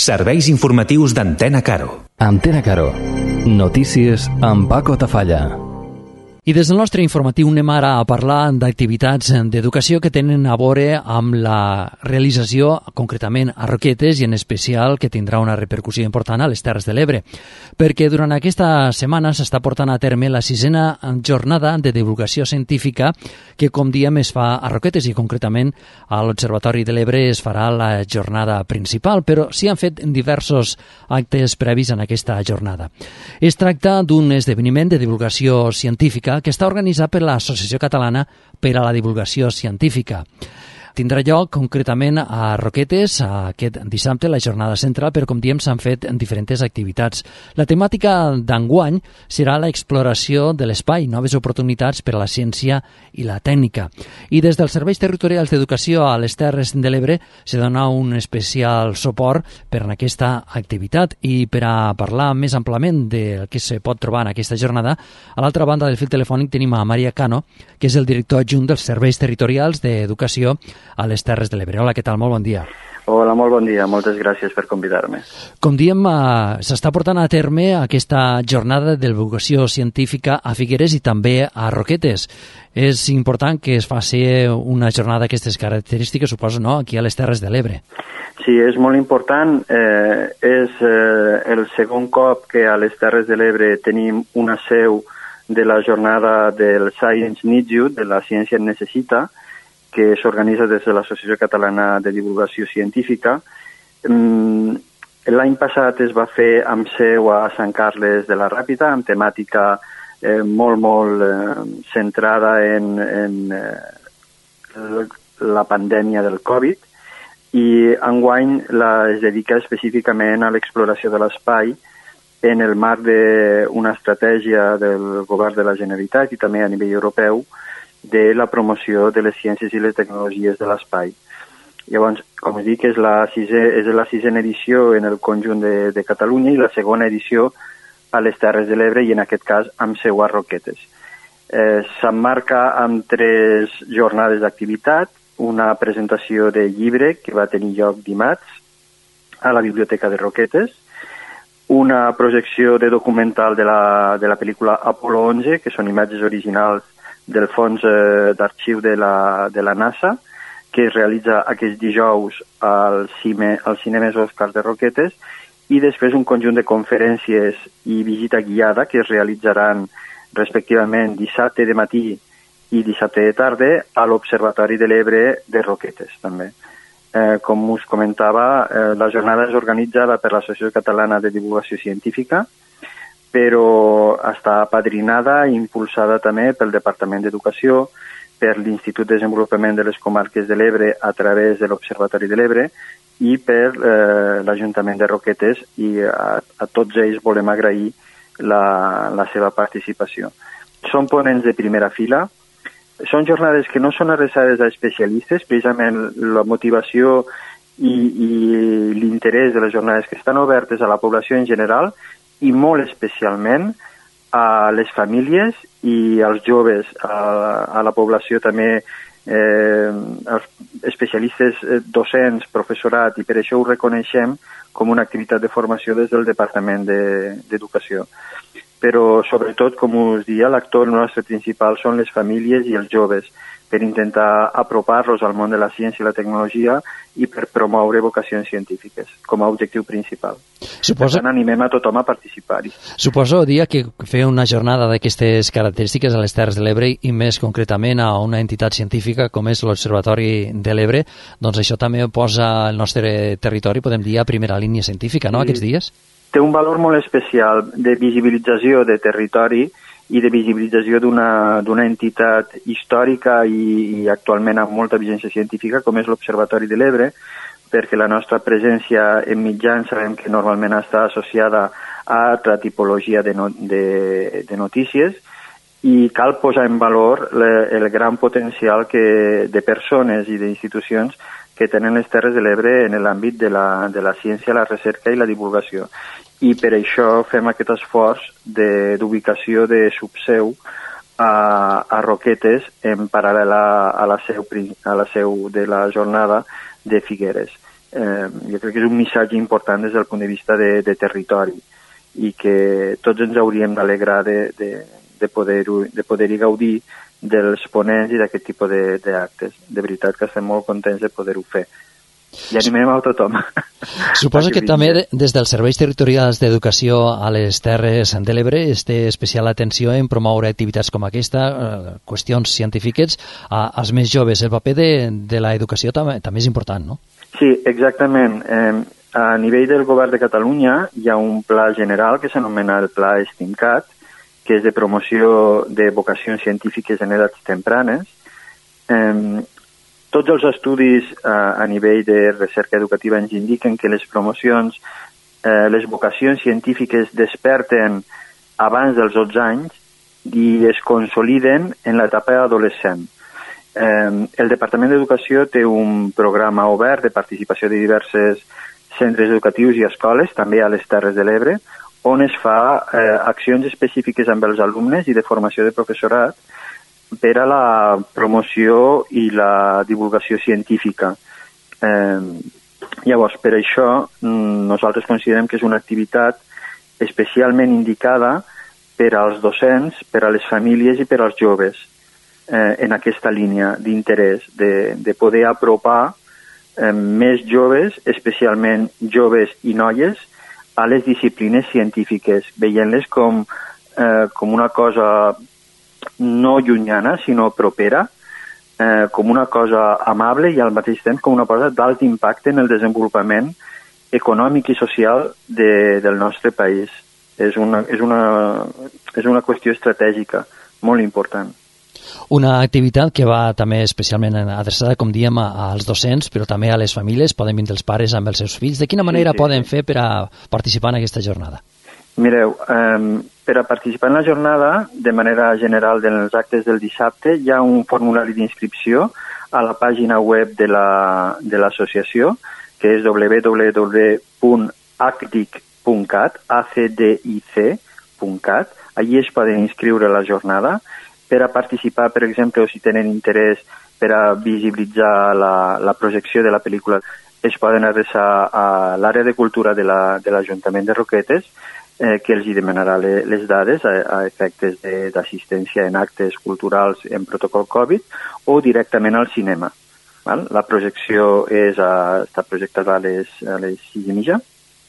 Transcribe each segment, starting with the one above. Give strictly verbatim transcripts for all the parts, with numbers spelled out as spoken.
Serveis informatius d'Antena Caro. Antena Caro. Notícies amb Paco Tafalla. I des del nostre informatiu anem ara a parlar d'activitats d'educació que tenen a veure amb la realització, concretament a Roquetes, i en especial que tindrà una repercussió important a les Terres de l'Ebre, perquè durant aquesta setmana s'està portant a terme la sisena jornada de divulgació científica que, com diem, es fa a Roquetes i concretament a l'Observatori de l'Ebre es farà la jornada principal, però s'hi han fet diversos actes previs en aquesta jornada. Es tracta d'un esdeveniment de divulgació científica que està organitzat per l'Associació Catalana per a la Divulgació Científica. Tindrà lloc concretament a Roquetes aquest dissabte, la jornada central, però com diem s'han fet diferents activitats. La temàtica d'enguany serà l'exploració de l'espai, noves oportunitats per a la ciència i la tècnica. I des dels serveis territorials d'educació a les Terres de l'Ebre se dona un especial suport per a aquesta activitat. I per a parlar més amplament del que se pot trobar en aquesta jornada, a l'altra banda del fil telefònic tenim a Maria Cano, que és el director adjunt dels serveis territorials d'educació a les Terres de l'Ebre. Hola, què tal? Molt bon dia. Hola, molt bon dia. Moltes gràcies per convidar-me. Com diem, eh, s'està portant a terme aquesta jornada de divulgació científica a Figueres i també a Roquetes. És important que es faci una jornada d'aquestes característiques, suposo, no?, aquí a les Terres de l'Ebre. Sí, és molt important. Eh, és eh, el segon cop que a les Terres de l'Ebre tenim una seu de la jornada del Science Needs You, de la ciència en necessita, que s'organitza des de l'Associació Catalana de Divulgació Científica. L'any passat es va fer amb seu a Sant Carles de la Ràpita, amb temàtica eh, molt, molt eh, centrada en, en eh, la pandèmia del Covid, i enguany la, es dedica específicament a l'exploració de l'espai en el marc d'una estratègia del govern de la Generalitat i també a nivell europeu de la promoció de les ciències i les tecnologies de l'espai. Llavors, com us dic, és la, sisè, és la sisena edició en el conjunt de, de Catalunya i la segona edició a les Terres de l'Ebre i en aquest cas amb seu a Roquetes. Eh, S'emmarca amb tres jornades d'activitat, una presentació de llibre que va tenir lloc dimarts a la Biblioteca de Roquetes, una projecció de documental de la, de la pel·lícula Apolo onze, que són imatges originals del fons eh, d'arxiu de la, de la NASA, que es realitza aquest dijous al, cime, al Cinemes Òscar de Roquetes, i després un conjunt de conferències i visita guiada que es realitzaran respectivament dissabte de matí i dissabte de tarda a l'Observatori de l'Ebre de Roquetes, també. Eh, com us comentava, eh, la jornada és organitzada per l'Associació Catalana de Divulgació Científica, però està apadrinada i impulsada també pel Departament d'Educació, per l'Institut de Desenvolupament de les Comarques de l'Ebre a través de l'Observatori de l'Ebre i per eh, l'Ajuntament de Roquetes, i a, a tots ells volem agrair la, la seva participació. Són ponents de primera fila, són jornades que no són adreçades a especialistes, precisament la motivació i, i l'interès de les jornades que estan obertes a la població en general i molt especialment a les famílies i als joves, a, a la població també, eh, els especialistes docents, professorat, i per això ho reconeixem com una activitat de formació des del Departament d'Educació. Però, sobretot, com us dia, l'actor nostre principal són les famílies i els joves, per intentar apropar-los al món de la ciència i la tecnologia i per promoure vocacions científiques com a objectiu principal. Suposo... Per tant, animem a tothom a participar-hi. Suposo, dia, que fer una jornada d'aquestes característiques a les Terres de l'Ebre i més concretament a una entitat científica com és l'Observatori de l'Ebre, doncs això també posa el nostre territori, podem dir, a primera línia científica, no, sí, aquests dies? Té un valor molt especial de visibilització de territori i de visibilització d'una d'una entitat històrica i, i actualment amb molta vigència científica com és l'Observatori de l'Ebre, perquè la nostra presència en mitjans sabem que normalment està associada a altra tipologia de, no, de, de notícies, i cal posar en valor le, el gran potencial que, de persones i d'institucions que tenen les Terres de l'Ebre en l'àmbit de la, de la ciència, la recerca i la divulgació. I per això fem aquest esforç d'ubicació de, de subseu a, a Roquetes en paral·lel a, a, la seu, a la seu de la jornada de Figueres. eh, jo crec que és un missatge important des del punt de vista de, de territori i que tots ens hauríem d'alegrar de, de, de poder-hi de poder gaudir dels ponents i d'aquest tipus d'actes. De, de veritat que estem molt contents de poder-ho fer. I animem a tothom. Suposo que també des dels serveis territorials d'educació a les Terres de l'Ebre es té especial atenció en promoure activitats com aquesta, eh, qüestions científiques, a, als més joves. El paper de, de l'educació també, també és important, no? Sí, exactament. Eh, a nivell del govern de Catalunya hi ha un pla general que s'anomena el Pla STEAMcat, que és de promoció de vocacions científiques en edats tempranes. Eh, Tots els estudis eh, a nivell de recerca educativa ens indiquen que les promocions, eh, les vocacions científiques desperten abans dels dotze anys i es consoliden en l'etapa adolescent. Eh, el Departament d'Educació té un programa obert de participació de diversos centres educatius i escoles, també a les Terres de l'Ebre, on es fa eh, accions específiques amb els alumnes i de formació de professorat per a la promoció i la divulgació científica. Eh, llavors, per això, nosaltres considerem que és una activitat especialment indicada per als docents, per a les famílies i per als joves eh, en aquesta línia d'interès, de, de poder apropar eh, més joves, especialment joves i noies, a les disciplines científiques, veient-les com, eh, com una cosa no llunyana, sinó propera, eh, com una cosa amable i al mateix temps com una cosa d'alt impacte en el desenvolupament econòmic i social de, del nostre país. És una, és, una, és una qüestió estratègica molt important. Una activitat que va també especialment adreçada, com diem, als docents, però també a les famílies. Poden vindre els pares amb els seus fills. De quina manera sí, sí, poden sí. fer per a participar en aquesta jornada? Mireu, eh, per a participar en la jornada, de manera general dels actes del dissabte, hi ha un formulari d'inscripció a la pàgina web de l'associació, la, que és w w w punt a c d i c punt cat, a c d i c punt cat. Allí es poden inscriure a la jornada. Per a participar, per exemple, o si tenen interès per a visibilitzar la, la projecció de la pel·lícula, es poden adreçar a l'àrea de cultura de l'Ajuntament de, de Roquetes, eh, que els hi demanarà le, les dades a, a efectes d'assistència en actes culturals en protocol Covid o directament al cinema. Val? La projecció és a, està projectada a les, a les sis i mitja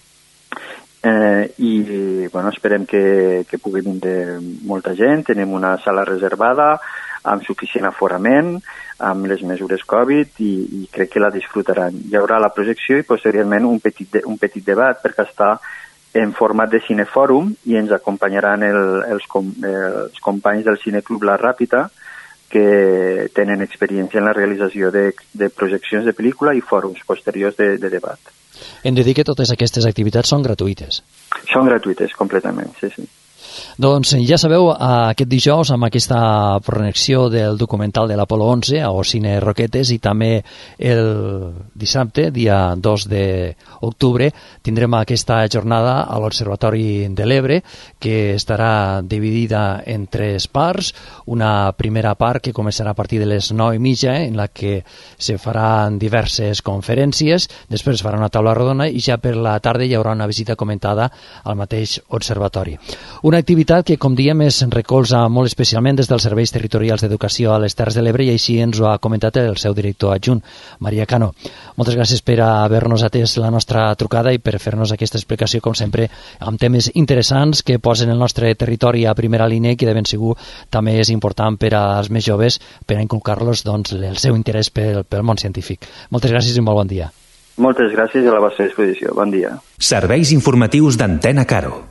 eh, i bueno, esperem que, que pugui vindre molta gent. Tenim una sala reservada amb suficient aforament, amb les mesures Covid i, i crec que la disfrutaran. Hi haurà la projecció i posteriorment un petit, de, un petit debat perquè està en format de cinefòrum i ens acompanyaran el, els, com, els companys del Cineclub La Ràpita que tenen experiència en la realització de, de projeccions de pel·lícula i fòrums posteriors de, de debat. Hem de dir que totes aquestes activitats són gratuïtes. Són gratuïtes, completament, sí, sí. Doncs ja sabeu, aquest dijous amb aquesta projecció del documental de l'Apolo onze o Cine Roquetes i també el dissabte, dia dos d'octubre, tindrem aquesta jornada a l'Observatori de l'Ebre que estarà dividida en tres parts. Una primera part que començarà a partir de les nou i mitja en la que se faran diverses conferències, després es farà una taula rodona i ja per la tarda hi haurà una visita comentada al mateix observatori. Una activitat que, com diem, es recolza molt especialment des dels serveis territorials d'educació a les Terres de l'Ebre i així ens ho ha comentat el seu director adjunt, Maria Cano. Moltes gràcies per haver-nos atès la nostra trucada i per fer-nos aquesta explicació, com sempre, amb temes interessants que posen el nostre territori a primera línia i que de ben segur també és important per als més joves per a inculcar-los doncs, el seu interès pel, pel món científic. Moltes gràcies i molt bon dia. Moltes gràcies i a la vostra disposició. Bon dia. Serveis informatius d'Antena Caro.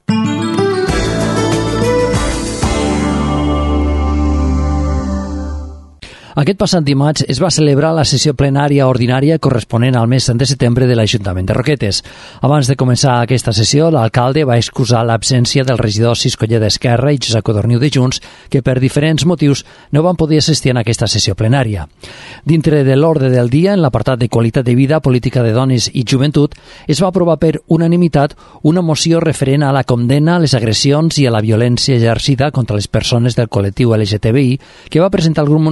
Aquest passat dimarts es va celebrar la sessió plenària ordinària corresponent al mes de setembre de l'Ajuntament de Roquetes. Abans de començar aquesta sessió, l'alcalde va excusar l'absència del regidor Siscoller d'Esquerra i Josep Codorniu de Junts, que per diferents motius no van poder assistir en aquesta sessió plenària. Dintre de l'ordre del dia, en l'apartat de qualitat de vida, política de dones i joventut, es va aprovar per unanimitat una moció referent a la condemna a les agressions i a la violència exercida contra les persones del col·lectiu L G T B I que va presentar el grup municipal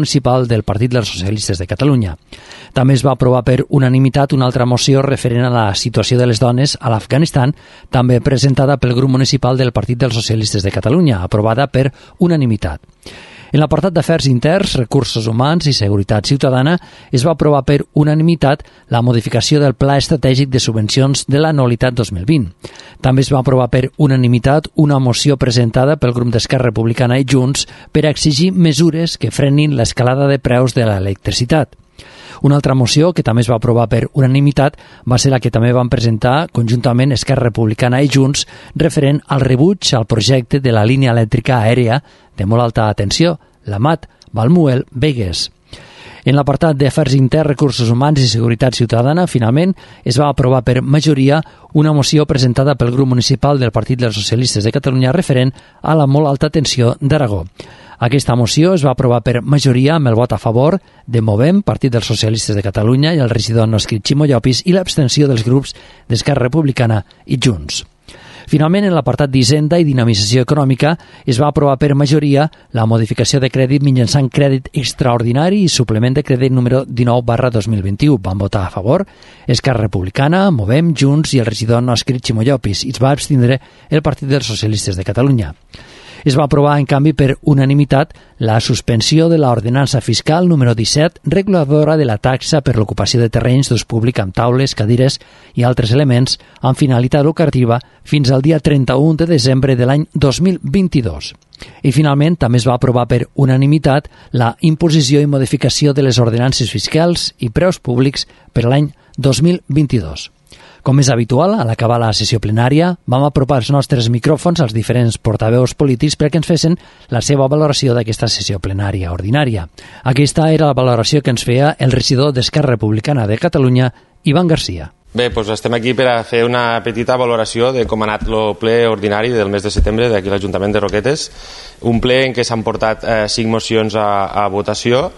del Partit dels Socialistes de Catalunya. També es va aprovar per unanimitat una altra moció referent a la situació de les dones a l'Afganistan, també presentada pel grup municipal del Partit dels Socialistes de Catalunya, aprovada per unanimitat. En l'apartat d'Afers Interns, Recursos Humans i Seguretat Ciutadana es va aprovar per unanimitat la modificació del Pla Estratègic de Subvencions de l'Anualitat dos mil vint. També es va aprovar per unanimitat una moció presentada pel grup d'Esquerra Republicana i Junts per a exigir mesures que frenin l'escalada de preus de l'electricitat. Una altra moció que també es va aprovar per unanimitat va ser la que també van presentar conjuntament Esquerra Republicana i Junts referent al rebuig al projecte de la línia elèctrica aèria de molt alta tensió, la Mat Valmuel-Begues. En l'apartat d'Afers Interns, Recursos Humans i Seguretat Ciutadana, finalment, es va aprovar per majoria una moció presentada pel grup municipal del Partit dels Socialistes de Catalunya referent a la molt alta tensió d'Aragó. Aquesta moció es va aprovar per majoria amb el vot a favor de Movem, Partit dels Socialistes de Catalunya, i el regidor no escrit Ximo Llopis, i l'abstenció dels grups d'Esquerra Republicana i Junts. Finalment, en l'apartat d'Hisenda i Dinamització Econòmica es va aprovar per majoria la modificació de crèdit mitjançant crèdit extraordinari i suplement de crèdit número dinou barra dos mil vint-i-u. Van votar a favor Esquerra Republicana, Movem, Junts i el regidor no escrit Ximo Llopis, i es va abstindre el Partit dels Socialistes de Catalunya. Es va aprovar, en canvi, per unanimitat la suspensió de l'ordenança fiscal número disset, reguladora de la taxa per l'ocupació de terrenys d'ús públic amb taules, cadires i altres elements amb finalitat lucrativa fins al dia trenta-u de desembre de l'any dos mil vint-i-dos. I finalment també es va aprovar per unanimitat la imposició i modificació de les ordenances fiscals i preus públics per l'any dos mil vint-i-dos. Com és habitual, a l'acabar la sessió plenària, vam apropar els nostres micròfons als diferents portaveus polítics perquè ens fessin la seva valoració d'aquesta sessió plenària ordinària. Aquesta era la valoració que ens feia el regidor d'Esquerra Republicana de Catalunya, Ivan Garcia. Bé, doncs estem aquí per a fer una petita valoració de com ha anat el ple ordinari del mes de setembre d'aquí a l'Ajuntament de Roquetes. Un ple en què s'han portat eh, cinc mocions a, a votació,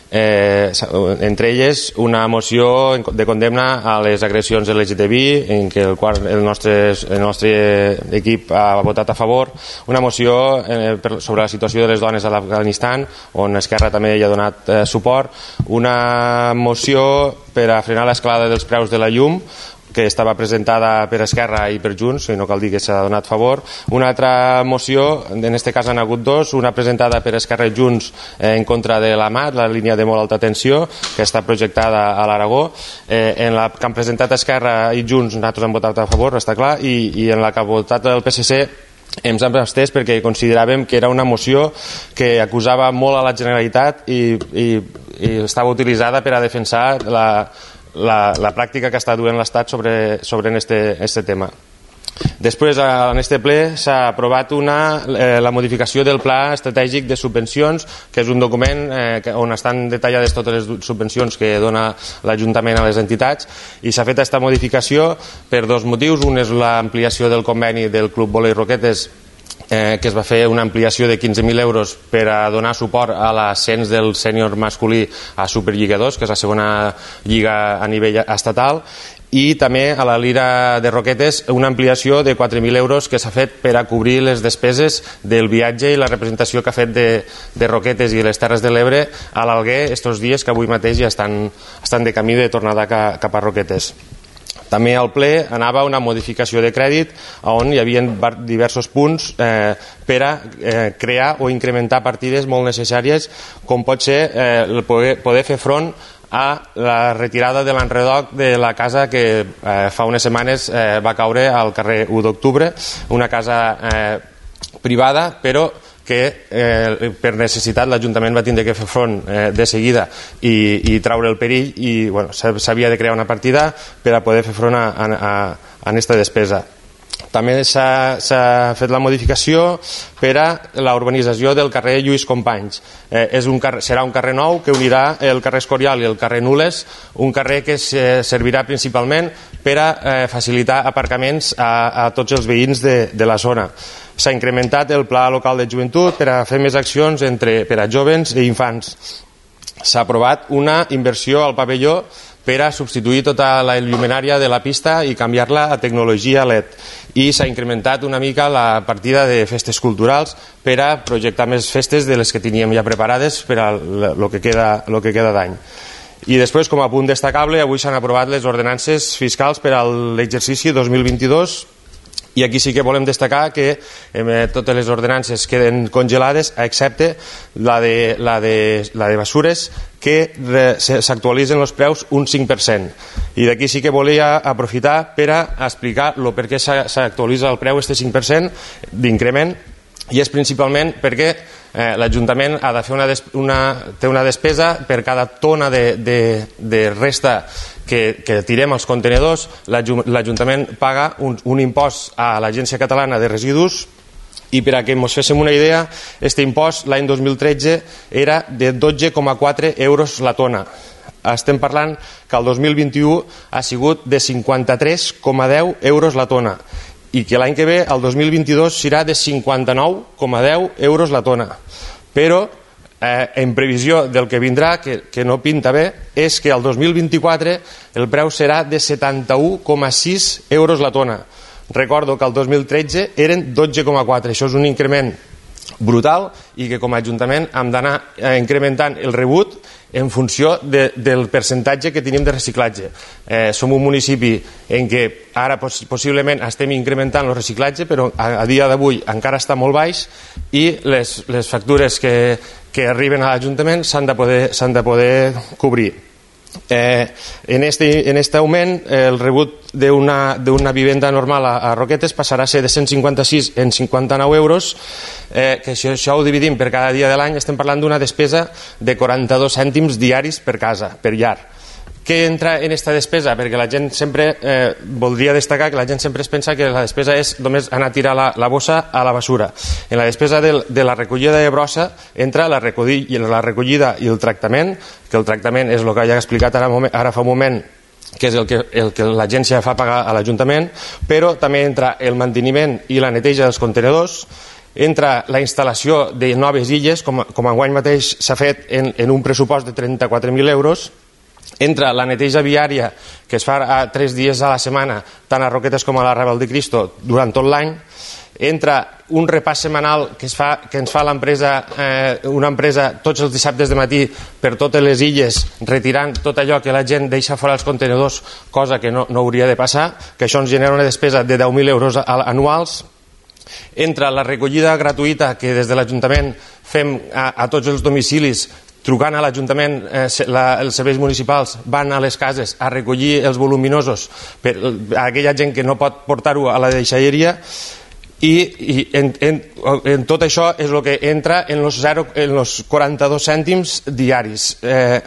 Eh, entre elles una moció de condemna a les agressions L G T B I en què el, qual el, nostre, el nostre equip ha votat a favor, una moció eh, per, sobre la situació de les dones a l'Afganistan on Esquerra també hi ha donat eh, suport, una moció per a frenar l'escalada dels preus de la llum que estava presentada per Esquerra i per Junts, i no cal dir que s'ha donat favor. Una altra moció, en aquest cas han hagut dos, una presentada per Esquerra i Junts eh, en contra de la Mat, la línia de molt alta tensió, que està projectada a l'Aragó. Eh, en la que han presentat Esquerra i Junts, nosaltres hem votat a favor, està clar, i, i en la que ha votat el P S C ens hem abstès perquè consideràvem que era una moció que acusava molt a la Generalitat i, i, i estava utilitzada per a defensar la La, la pràctica que està duent l'Estat sobre, sobre este, este tema. Després, en este ple, s'ha aprovat una, eh, la modificació del Pla Estratègic de Subvencions, que és un document eh, on estan detallades totes les subvencions que dona l'Ajuntament a les entitats, i s'ha fet aquesta modificació per dos motius. Un és l'ampliació del conveni del Club Volei Roquetes, Eh, que es va fer una ampliació de quinze mil euros per a donar suport a l'ascens del sènior masculí a Superliga dos, que és la segona lliga a nivell estatal, i també a la Lira de Roquetes una ampliació de quatre mil euros que s'ha fet per a cobrir les despeses del viatge i la representació que ha fet de, de Roquetes i les Terres de l'Ebre a l'Alguer estos dies, que avui mateix ja estan, estan de camí de tornada cap a Roquetes. També al ple anava una modificació de crèdit on hi havia diversos punts eh, per a eh, crear o incrementar partides molt necessàries, com pot ser eh, poder, poder fer front a la retirada de l'enredoc de la casa que eh, fa unes setmanes eh, va caure al carrer u d'octubre, una casa eh, privada, però que eh, per necessitat l'Ajuntament va tindre que fer front eh, de seguida i, i traure el perill, i bueno, s'havia de crear una partida per a poder fer front a, a, a aquesta despesa. També s'ha fet la modificació per a la urbanització del carrer Lluís Companys. Eh, és un carrer, serà un carrer nou que unirà el carrer Escorial i el carrer Nules, un carrer que servirà principalment per a eh, facilitar aparcaments a, a tots els veïns de, de la zona. S'ha incrementat el Pla Local de Joventut per a fer més accions entre, per a jovens i infants. S'ha aprovat una inversió al pavelló per a substituir tota la lluminària de la pista i canviar-la a tecnologia L E D. I s'ha incrementat una mica la partida de festes culturals per a projectar més festes de les que teníem ja preparades per a el que queda, lo que queda d'any. I després, com a punt destacable, avui s'han aprovat les ordenances fiscals per a l'exercici dos mil vint-i-dos, i aquí sí que volem destacar que eh, totes les ordenances queden congelades, excepte la de, la de, la de Basures, que s'actualitzen els preus un cinc per cent. I d'aquí sí que volia aprofitar per a explicar el per què s'actualitza el preu, este cinc per cent d'increment, i és principalment perquè eh, l'Ajuntament ha de fer una, des, una, té una despesa per cada tona de, de, de resta que, que tirem als contenedors. L'Ajuntament paga un, un impost a l'Agència Catalana de Residus, i per a que ens féssim una idea, aquest impost l'any dos mil tretze era de dotze coma quatre euros la tona. Estem parlant que el dos mil vint-i-u ha sigut de cinquanta-tres coma deu euros la tona, i que l'any que ve, el dos mil vint-i-dos, serà de cinquanta-nou coma deu euros la tona. Però, eh, en previsió del que vindrà, que, que no pinta bé, és que el dos mil vint-i-quatre el preu serà de setanta-u coma sis euros la tona. Recordo que el dos mil tretze eren dotze coma quatre. Això és un increment brutal i que com a Ajuntament hem d'anar incrementant el rebut en funció de, del percentatge que tenim de reciclatge. Eh, som un municipi en què ara poss possiblement estem incrementant el reciclatge, però a, a dia d'avui encara està molt baix, i les, les factures que, que arriben a l'Ajuntament s'han de poder, s'han de poder cobrir. Eh, en, este, en este augment, eh, el rebut d'una d'una vivenda normal a, a Roquetes passarà a ser de cent cinquanta-sis en cinquanta-nou euros, eh, que si això ho dividim per cada dia de l'any estem parlant d'una despesa de quaranta-dos cèntims diaris per casa, per llar. Què entra en aquesta despesa? Perquè la gent sempre, eh, voldria destacar que la gent sempre es pensa que la despesa és només anar a tirar la, la bossa a la basura. En la despesa de, de la recollida de brossa entra la recollida, la recollida i el tractament, que el tractament és el que ja he explicat ara, ara fa un moment, que és el que, el que l'agència fa pagar a l'Ajuntament, però també entra el manteniment i la neteja dels contenedors, entra la instal·lació de noves illes, com, com enguany mateix s'ha fet en, en un pressupost de trenta-quatre mil euros, entra la neteja viària, que es fa a tres dies a la setmana, tant a Roquetes com a la Raval de Cristo, durant tot l'any. Entra un repàs setmanal que, es fa, que ens fa l'empresa, eh, una empresa tots els dissabtes de matí per totes les illes, retirant tot allò que la gent deixa fora els contenedors, cosa que no, no hauria de passar, que això ens genera una despesa de deu mil euros anuals. Entra la recollida gratuïta que des de l'Ajuntament fem a, a tots els domicilis, trucant a l'Ajuntament, eh, la, els serveis municipals van a les cases a recollir els voluminosos per a aquella gent que no pot portar-ho a la deixalleria, i, i en, en, en tot això és el que entra en els, zero, en els quaranta-dos cèntims diaris. Eh,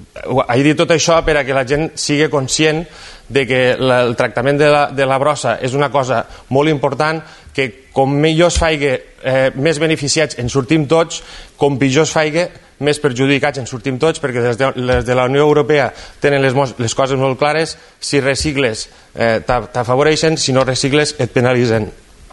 he dit tot això per a que la gent sigui conscient de que la, el tractament de la, de la brossa és una cosa molt important, que com millor es faigui, eh, més beneficiats en sortim tots, com pitjor es faigui, més perjudicats en sortim tots, perquè des de, des de la Unió Europea tenen les, les coses molt clares: si recicles eh, t'afavoreixen, si no recicles et penalitzen.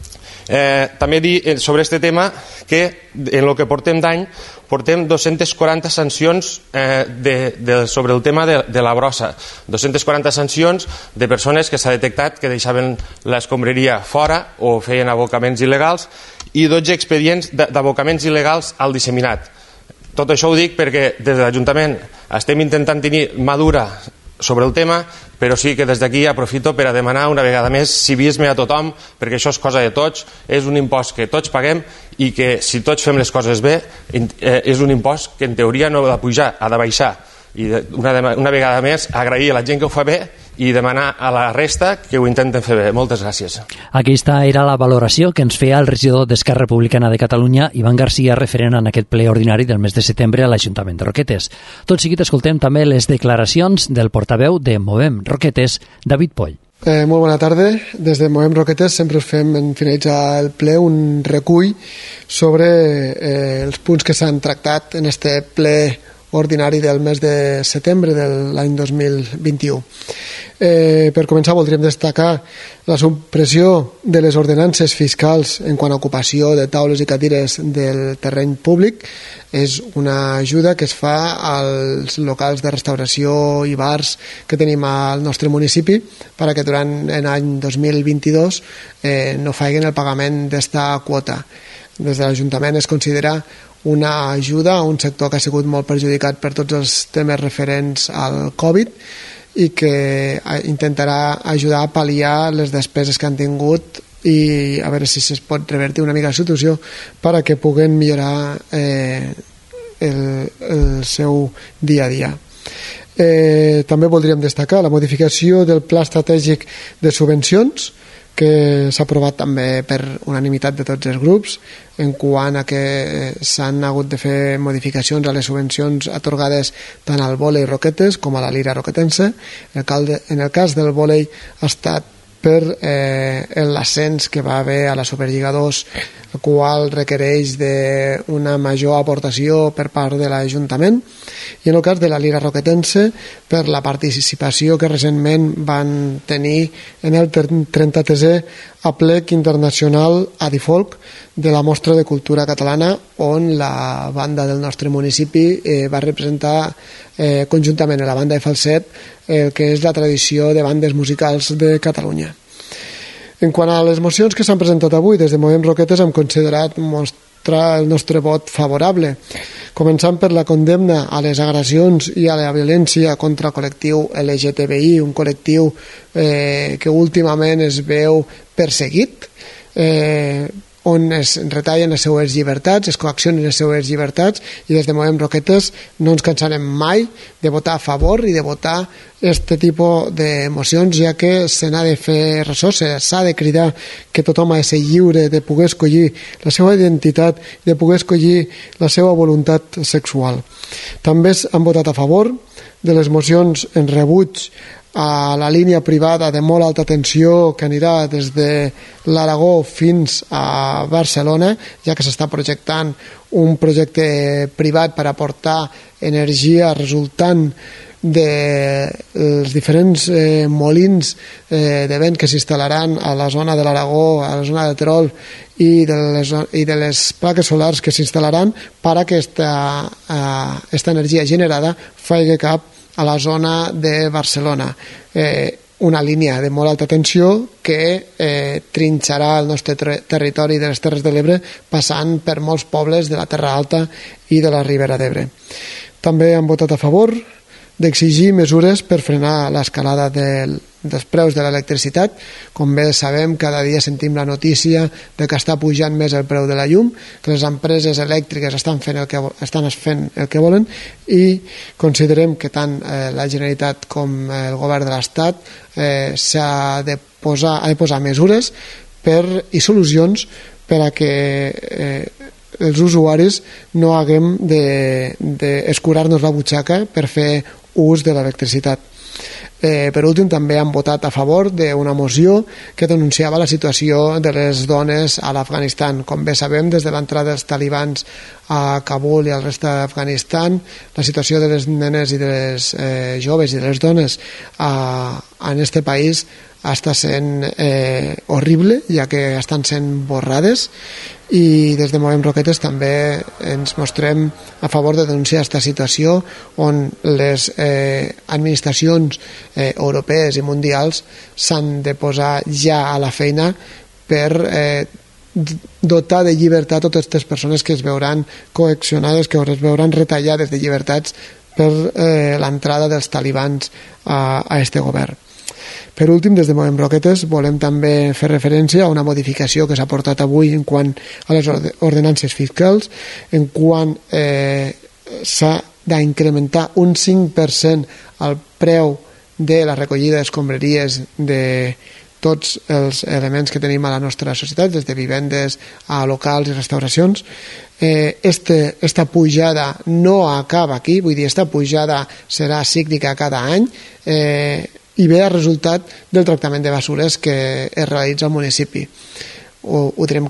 Eh, també dir sobre aquest tema que en el que portem d'any portem dos-centes quaranta sancions eh, de, de, sobre el tema de, de la brossa, dos-centes quaranta sancions de persones que s'ha detectat que deixaven l'escombraria fora o feien abocaments il·legals, i dotze expedients d'abocaments il·legals al disseminat. Tot això ho dic perquè des de l'Ajuntament estem intentant tenir madura sobre el tema, però sí que des d'aquí aprofito per a demanar una vegada més civisme a tothom, perquè això és cosa de tots, és un impost que tots paguem i que si tots fem les coses bé és un impost que en teoria no ha de pujar, ha de baixar. I una, una vegada més agrair a la gent que ho fa bé i demanar a la resta que ho intenten fer bé. Moltes gràcies. Aquesta era la valoració que ens feia el regidor d'Esquerra Republicana de Catalunya, Ivan Garcia, referent en aquest ple ordinari del mes de setembre a l'Ajuntament de Roquetes. Tot seguit escoltem també les declaracions del portaveu de Movem Roquetes, David Poll. Eh, molt bona tarda. Des de Movem Roquetes sempre fem en finalitzar el ple un recull sobre eh, els punts que s'han tractat en este ple ordinari del mes de setembre de l'any dos mil vint-i-u. Eh, per començar, voldríem destacar la supressió de les ordenances fiscals en quant a ocupació de taules i cadires del terreny públic. És una ajuda que es fa als locals de restauració i bars que tenim al nostre municipi perquè durant l'any dos mil vint-i-dos eh, no facin el pagament d'esta quota. Des de l'Ajuntament es considera una ajuda a un sector que ha sigut molt perjudicat per tots els temes referents al Covid i que intentarà ajudar a pal·liar les despeses que han tingut i a veure si es pot revertir una mica la situació perquè puguen millorar eh, el, el seu dia a dia. Eh, també voldríem destacar la modificació del Pla Estratègic de Subvencions que s'ha aprovat també per unanimitat de tots els grups en quant a que s'han hagut de fer modificacions a les subvencions atorgades tant al vòlei Roquetes com a la Lira Roquetense. En el cas del vòlei ha estat per eh, l'ascens que va haver a la Superliga dos, el qual requereix d'una major aportació per part de l'Ajuntament, i en el cas de la Lira Roquetense per la participació que recentment van tenir en el trenta-tercer aplec internacional Adifolk de la Mostra de Cultura Catalana, on la banda del nostre municipi eh, va representar eh, conjuntament a la banda de falset el eh, que és la tradició de bandes musicals de Catalunya. En quant a les mocions que s'han presentat avui, des de Movem Roquetes hem considerat mostrar el nostre vot favorable, començant per la condemna a les agressions i a la violència contra el col·lectiu L G T B I, un col·lectiu eh, que últimament es veu perseguit, eh, on es retallen les seues llibertats, es coaccionen les seues llibertats, i des de Movem Roquetes no ens cansarem mai de votar a favor i de votar aquest tipus de mocions, ja que se n'ha de fer ressò, s'ha de cridar que tothom ha de ser lliure de poder escollir la seva identitat, de poder escollir la seva voluntat sexual. També han votat a favor de les mocions en rebuig a la línia privada de molt alta tensió que anirà des de l'Aragó fins a Barcelona, ja que s'està projectant un projecte privat per aportar energia resultant dels diferents eh, molins eh, de vent que s'instal·laran a la zona de l'Aragó, a la zona de Terol i de les, i de les plaques solars que s'instal·laran per a que esta, eh, esta energia generada faci cap a la zona de Barcelona. Eh, una línia de molt alta tensió que eh, trinxarà el nostre ter territori de les Terres de l'Ebre passant per molts pobles de la Terra Alta i de la Ribera d'Ebre. També han votat a favor d'exigir mesures per frenar l'escalada del, dels preus de l'electricitat. Com bé sabem, cada dia sentim la notícia de que està pujant més el preu de la llum, que les empreses elèctriques estan fent el que, estan fent el que volen, i considerem que tant eh, la Generalitat com el govern de l'Estat eh, s'ha de posar, ha de posar mesures per, i solucions per a que eh, els usuaris no haguem d'escurar-nos la butxaca per fer ús de l'electricitat. Eh, per últim, també han votat a favor d'una moció que denunciava la situació de les dones a l'Afganistan. Com bé sabem, des de l'entrada dels talibans a Kabul i al resta d'Afganistan, la situació de les nenes i de les eh, joves i de les dones a, en este país està sent eh, horrible, ja que estan sent borrades, i des de Movem Roquetes també ens mostrem a favor de denunciar aquesta situació on les eh, administracions eh, europees i mundials s'han de posar ja a la feina per eh, dotar de llibertat totes aquestes persones que es veuran coaccionades, que es veuran retallades de llibertats per eh, l'entrada dels talibans a, a este govern. Per últim, des de Movem Roquetes volem també fer referència a una modificació que s'ha portat avui en quant a les ordenances fiscals, en quant eh, s'ha d'incrementar un cinc per cent el preu de la recollida d'escombraries de tots els elements que tenim a la nostra societat, des de vivendes a locals i restauracions. Eh, este, esta pujada no acaba aquí, vull dir, esta pujada serà cíclica cada any, eh, i ve a resultat del tractament de basures que es realitza al municipi. Ho, ho tenim clar,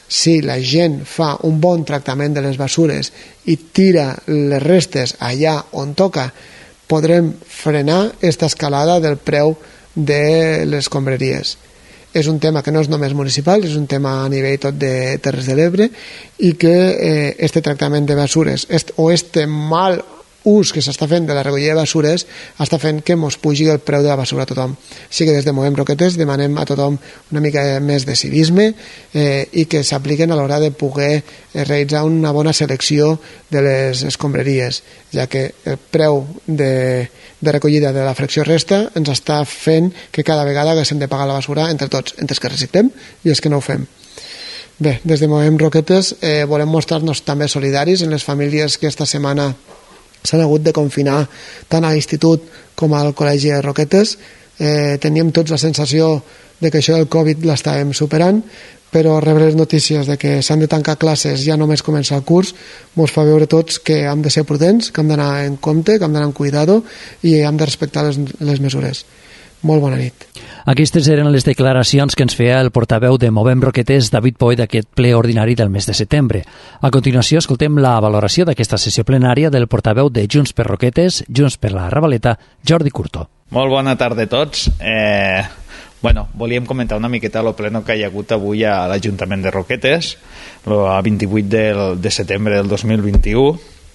si la gent fa un bon tractament de les bessures i tira les restes allà on toca, podrem frenar aquesta escalada del preu de les escombraries. És un tema que no és només municipal, és un tema a nivell tot de Terres de l'Ebre, i que eh, este tractament de bessures est, o este mal ús que s'està fent de la recollida de bessures està fent que mos pugi el preu de la bessura a tothom. Així que des de Movem Roquetes demanem a tothom una mica més de civisme eh, i que s'apliquen a l'hora de poder eh, realitzar una bona selecció de les escombraries, ja que el preu de, de recollida de la fracció resta ens està fent que cada vegada haguéssim de pagar la bessura entre tots, entre els que reciclem i els que no ho fem. Bé, des de Movem Roquetes eh, volem mostrar-nos també solidaris en les famílies que esta setmana s'han hagut de confinar tant a l'institut com al col·legi de Roquetes. Eh, teníem tots la sensació de que això del Covid l'estàvem superant, però rebre les notícies de que s'han de tancar classes ja només comença el curs mos fa veure tots que hem de ser prudents, que hem d'anar en compte, que hem d'anar en cuidado i hem de respectar les, les mesures. Molt bona nit. Aquestes eren les declaracions que ens feia el portaveu de Movem Roquetes, David Poy, d'aquest ple ordinari del mes de setembre. A continuació, escoltem la valoració d'aquesta sessió plenària del portaveu de Junts per Roquetes, Junts per la Ravaleta, Jordi Curto. Molt bona tarda a tots. Eh, bueno, volíem comentar una miqueta el pleno que hi ha hagut avui a l'Ajuntament de Roquetes, el vint-i-vuit del, de setembre del dos mil vint-i-u.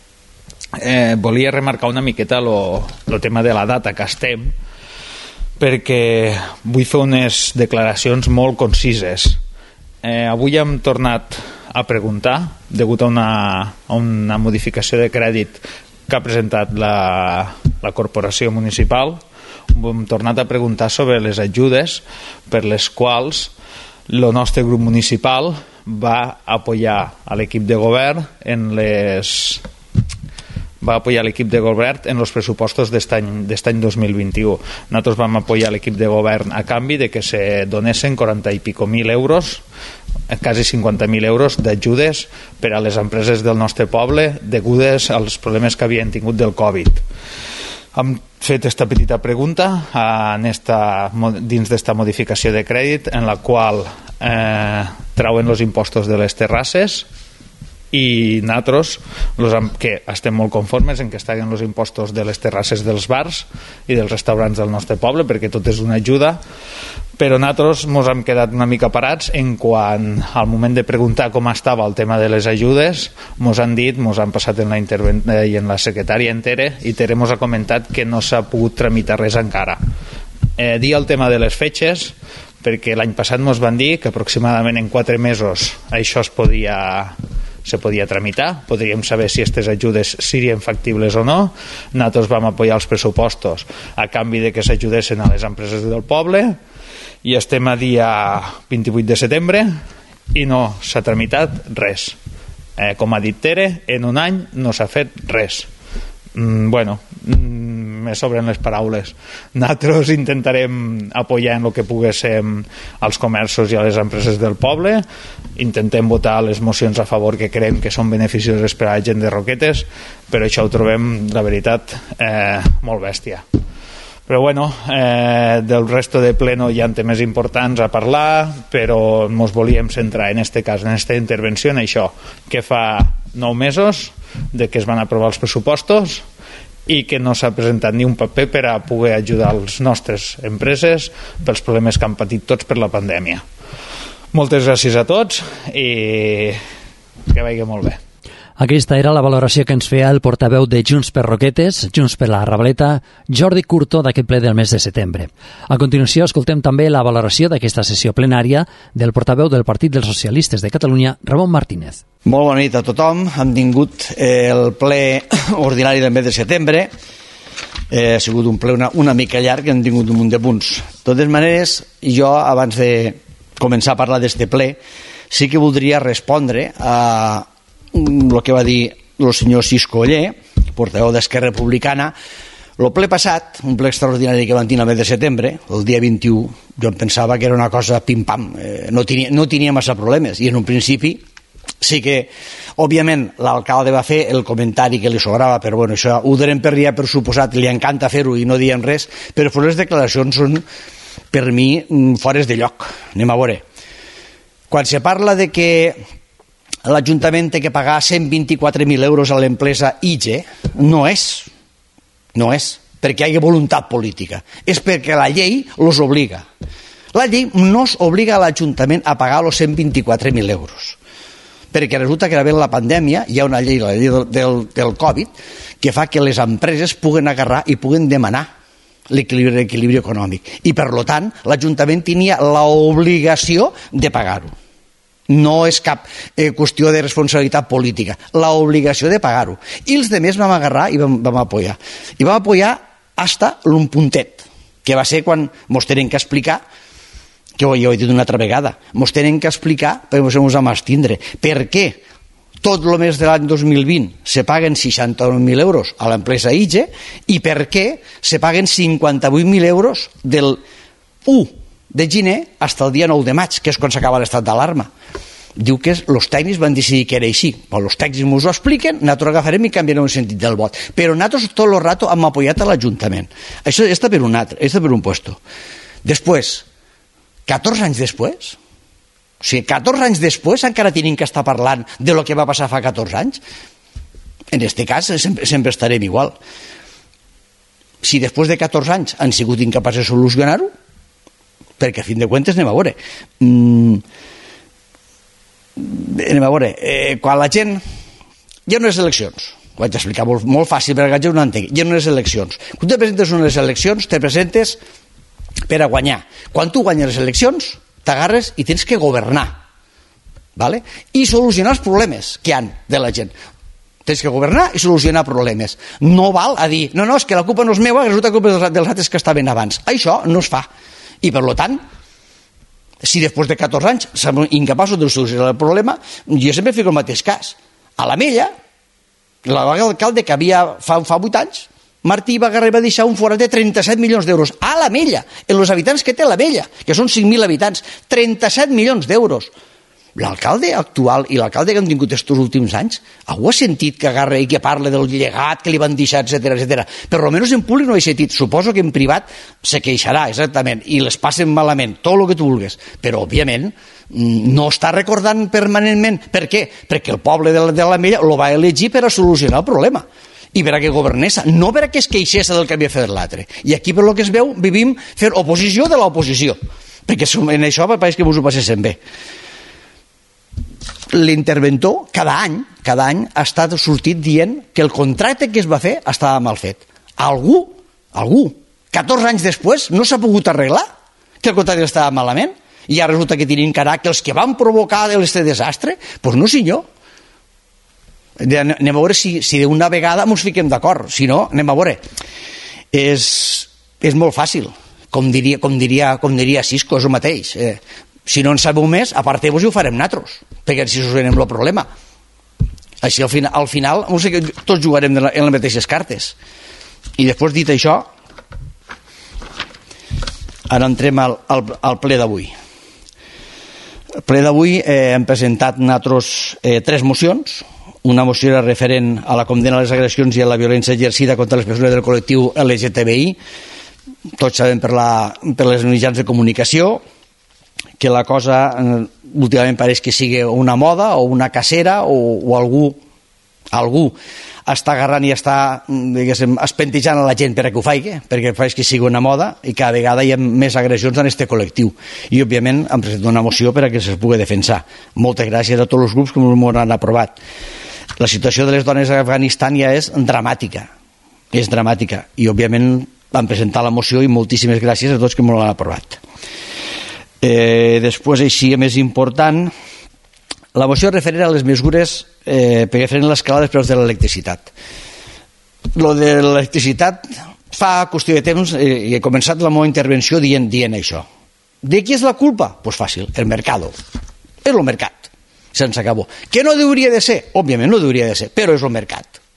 Eh, volia remarcar una miqueta el tema de la data que estem, perquè vull fer unes declaracions molt concises. Eh, avui hem tornat a preguntar, degut a una, a una modificació de crèdit que ha presentat la, la corporació municipal, hem tornat a preguntar sobre les ajudes per les quals el nostre grup municipal va apoyar a l'equip de govern en les... va apoyar l'equip de govern en els pressupostos d'aquest any, any dos mil vint-i-u. Nosaltres vam apoyar l'equip de govern a canvi de que se donessin quaranta i pico mil euros, quasi cinquanta mil euros d'ajudes per a les empreses del nostre poble degudes als problemes que havien tingut del Covid. Hem fet aquesta petita pregunta en esta, dins d'esta modificació de crèdit en la qual eh, trauen els impostos de les terrasses i nosaltres los, que estem molt conformes en que estiguin els impostos de les terrasses dels bars i dels restaurants del nostre poble, perquè tot és una ajuda, però nosaltres ens hem quedat una mica parats en quan al moment de preguntar com estava el tema de les ajudes ens han dit, ens han passat en la, interven- i en la secretària en Tere, i Tere ens ha comentat que no s'ha pogut tramitar res encara. Eh, dir el tema de les fetges, perquè l'any passat ens van dir que aproximadament en quatre mesos això es podia se podia tramitar, podríem saber si aquestes ajudes serien factibles o no. Nosaltres vam apoyar els pressupostos a canvi de que s'ajudessin a les empreses del poble i estem a dia vint-i-vuit de setembre i no s'ha tramitat res. Eh, com ha dit Tere, en un any no s'ha fet res. Mm, bueno, mm, me sobren les paraules. Nosaltres intentarem apoyar en el que poguéssim als comerços i a les empreses del poble, intentem votar les mocions a favor que creiem que són beneficioses per a la gent de Roquetes, però això ho trobem, la veritat, eh, molt bèstia. Però bueno, eh, del resto de pleno hi ha temes importants a parlar, però ens volíem centrar en este cas, en aquesta intervenció, en això, que fa nou mesos de que es van aprovar els pressupostos i que no s'ha presentat ni un paper per a poder ajudar les nostres empreses pels problemes que han patit tots per la pandèmia. Moltes gràcies a tots i que vagi molt bé. Aquesta era la valoració que ens feia el portaveu de Junts per Roquetes, Junts per la Ravaleta, Jordi Curto, d'aquest ple del mes de setembre. A continuació, escoltem també la valoració d'aquesta sessió plenària del portaveu del Partit dels Socialistes de Catalunya, Ramon Martínez. Molt bona nit a tothom. Hem tingut el ple ordinari del mes de setembre. Eh, ha sigut un ple una, una mica llarg, hem tingut un munt de punts. De totes maneres, jo, abans de començar a parlar d'este ple, sí que voldria respondre a el que va dir el senyor Cisco Oller, portaveu d'Esquerra Republicana. El ple passat, un ple extraordinari que van tenir el mes de setembre, el dia vint-i-u, jo em pensava que era una cosa pim-pam, eh, no, tenia, no tenia massa problemes, i en un principi sí que, òbviament, l'alcalde va fer el comentari que li sobrava, però bueno, això ho donem per ja per suposat, li encanta fer-ho i no diem res, però les declaracions són, per mi, fores de lloc. Anem a veure. Quan se parla de que l'Ajuntament té que pagar cent vint-i-quatre mil euros a l'empresa I G E, no és, no és perquè hi ha voluntat política, és perquè la llei los obliga. La llei no es obliga a l'Ajuntament a pagar els cent vint-i-quatre mil euros, perquè resulta que havent la pandèmia hi ha una llei, la llei del, del, del Covid, que fa que les empreses puguen agarrar i puguen demanar l'equilibri, l'equilibri econòmic, i per tant l'Ajuntament tenia l'obligació de pagar-ho. No és cap eh, qüestió de responsabilitat política, l'obligació de pagar-ho. I els demés vam agarrar i vam, vam apoyar. I vam apoyar hasta l'un puntet, que va ser quan mos tenen que explicar, que ho, ho he dit una altra vegada, mos tenen que explicar, perquè mos hem vam abstindre, per què tot el mes de l'any dos mil vint se paguen seixanta-nou mil euros a l'empresa I G E i per què se paguen cinquanta-vuit mil euros del u de gener fins al dia nou de maig, que és quan s'acaba l'estat d'alarma. Diu que els tècnics van decidir que era així. Quan els tècnics ens ho expliquen, nosaltres agafarem i canviarem el sentit del vot. Però nosaltres tot el rato hem apoyat a l'Ajuntament. Això està per un altre, està per un puesto. Després, catorze anys després, o sigui, catorze anys després encara tenim que estar parlant de lo que va passar fa catorze anys. En aquest cas sempre, sempre estarem igual. Si després de catorze anys han sigut incapaços de solucionar-ho, perquè a fin de comptes anem a veure mm, anem a veure eh, quan la gent hi ha unes eleccions, ho vaig explicar molt, molt fàcil perquè la gent no entengui, hi ha unes eleccions, quan te presentes unes eleccions te presentes per a guanyar, quan tu guanyes les eleccions t'agarres i tens que governar, ¿vale? I solucionar els problemes que hi ha de la gent. Tens que governar i solucionar problemes. No val a dir, no, no, és que la culpa no és meva, resulta que la culpa dels, dels altres que estaven abans. Això no es fa. I per tant, si després de catorze anys som incapaços de solucionar el problema, jo sempre fico el mateix cas. A l'Ametlla, l'alcalde que havia fa, fa vuit anys, Martí Bagarre va deixar un forat de trenta-set milions d'euros a l'Ametlla, en els habitants que té l'Ametlla, que són cinc mil habitants, trenta-set milions d'euros. L'alcalde actual i l'alcalde que han tingut aquests últims anys, algú ha sentit que agarra i que parla del llegat que li van deixar, etcètera, etcètera. Per almenys en públic no he sentit. Suposo que en privat se queixarà, exactament, i les passen malament, tot el que tu vulguis. Però, òbviament, no està recordant permanentment. Per què? Perquè el poble de l'Ametlla lo va elegir per a solucionar el problema i per a que governés, no per a que es queixés del que havia fet l'altre. I aquí, per lo que es veu, vivim fer oposició de l'oposició, perquè en això pareix que us ho passéssim bé. L'interventor cada any cada any ha estat sortit dient que el contracte que es va fer estava mal fet. Algú, algú, catorze anys després no s'ha pogut arreglar que el contracte estava malament i ara resulta que tenim que anar que els que van provocar aquest desastre, doncs no senyor. Anem a veure si, si d'una vegada ens fiquem d'acord, si no anem a veure. És, és molt fàcil, com diria, com diria, com diria Cisco, és el mateix. Eh, Si no en sabeu més, aparteu-vos i ho farem nosaltres, perquè si solucionem el problema. Així al final, al final no sé, tots jugarem en les mateixes cartes. I després, dit això, ara entrem al, al, al ple d'avui. El ple d'avui eh, hem presentat nosaltres eh, tres mocions. Una moció era referent a la condemna a les agressions i a la violència exercida contra les persones del col·lectiu L G T B I. Tots sabem per, la, per les mitjans de comunicació que la cosa eh, últimament pareix que sigui una moda o una cacera o, o algú algú està agarrant i està diguéssim, espentejant a la gent per a que ho faci, perquè pareix que sigui una moda i cada vegada hi ha més agressions en aquest col·lectiu i òbviament hem presentat una moció per a que se'ls pugui defensar. Moltes gràcies a tots els grups que m'ho han aprovat. La situació de les dones a Afganistan ja és dramàtica, és dramàtica i òbviament vam presentar la moció i moltíssimes gràcies a tots que m'ho han aprovat. Eh, després, així, més important, la moció referent a les mesures eh, per referent a l'escalada dels preus de l'electricitat. Lo de l'electricitat fa qüestió de temps eh, i he començat la meva intervenció dient, dient això. De qui és la culpa? Pues fàcil, el mercado. És el mercat, sense acabó. Que no hauria de ser? Òbviament no hauria de ser, però és el mercat.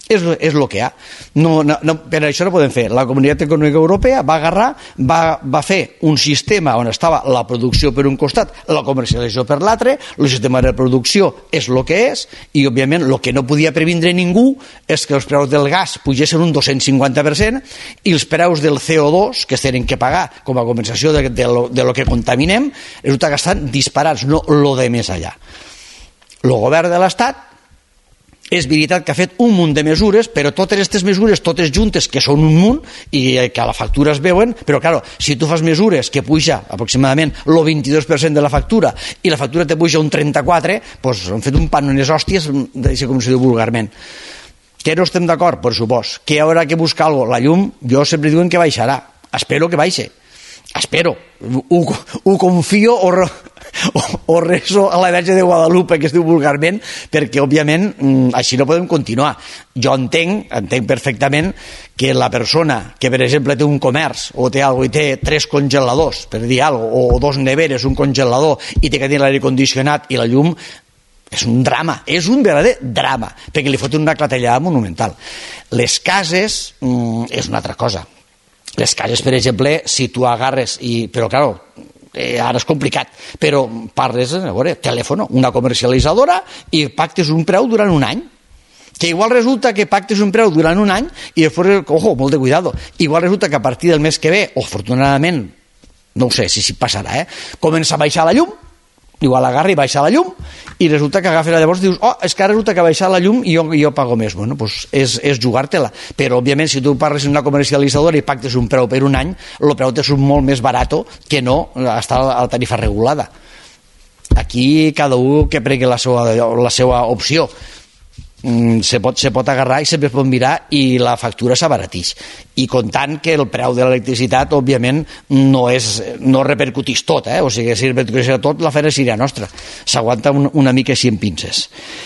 És, és el que hi ha. No, no, no, per això no podem fer. La Comunitat Econòmica Europea va agarrar, va, va fer un sistema on estava la producció per un costat, la comercialització per l'altre, el sistema de producció és el que és, i òbviament el que no podia previndre ningú és que els preus del gas pugessin un dos-cents cinquanta per cent i els preus del C O dos que es tenen que pagar com a compensació de, de, lo, de lo que contaminem resulta que estan disparats, no lo de més allà. El govern de l'Estat és veritat que ha fet un munt de mesures, però totes aquestes mesures, totes juntes, que són un munt i que a la factura es veuen, però clar, si tu fas mesures que puja aproximadament el vint-i-dos per cent de la factura i la factura te puja un trenta-quatre per cent, doncs han fet un pan unes hòsties, com se diu vulgarment. Que no estem d'acord, per supost. Que haurà que buscar alguna cosa. La llum, jo sempre diuen que baixarà. Espero que baixe. Espero. Ho, ho confio o... O, o rezo a la Verge de Guadalupe, que es diu vulgarment, perquè òbviament així no podem continuar. Jo entenc, entenc perfectament que la persona que per exemple té un comerç o té alguna cosa i té tres congeladors, per dir alguna cosa, o dos neveres, un congelador, i té que tenir l'aire condicionat i la llum, és un drama, és un verdader drama, perquè li foten una clatellada monumental. Les cases mm, és una altra cosa. Les cases, per exemple, si tu agarres i... però clar, Eh, ara és complicat, però parles, a veure, telèfon, una comercialitzadora i pactes un preu durant un any, que igual resulta que pactes un preu durant un any i després, ojo, molt de cuidado, igual resulta que a partir del mes que ve, o afortunadament, no ho sé si, si passarà, eh, comença a baixar la llum, igual agarra i baixa la llum i resulta que agafes llavors i dius, oh, és que ara resulta que ha baixat la llum i jo, jo pago més. Bueno, doncs és, és jugar-te-la, però òbviament si tu parles amb una comercialitzadora i pactes un preu per un any, el preu te surt molt més barat que no estar a la tarifa regulada. Aquí cada un que pregui la seva, la seva opció. Se pot, se pot agarrar i sempre es pot mirar i la factura s'abaratix, i comptant que el preu de l'electricitat òbviament no, és, no repercutís tot, eh? O sigui, si repercutís tot la feina seria nostra, s'aguanta un, una mica així en pinces.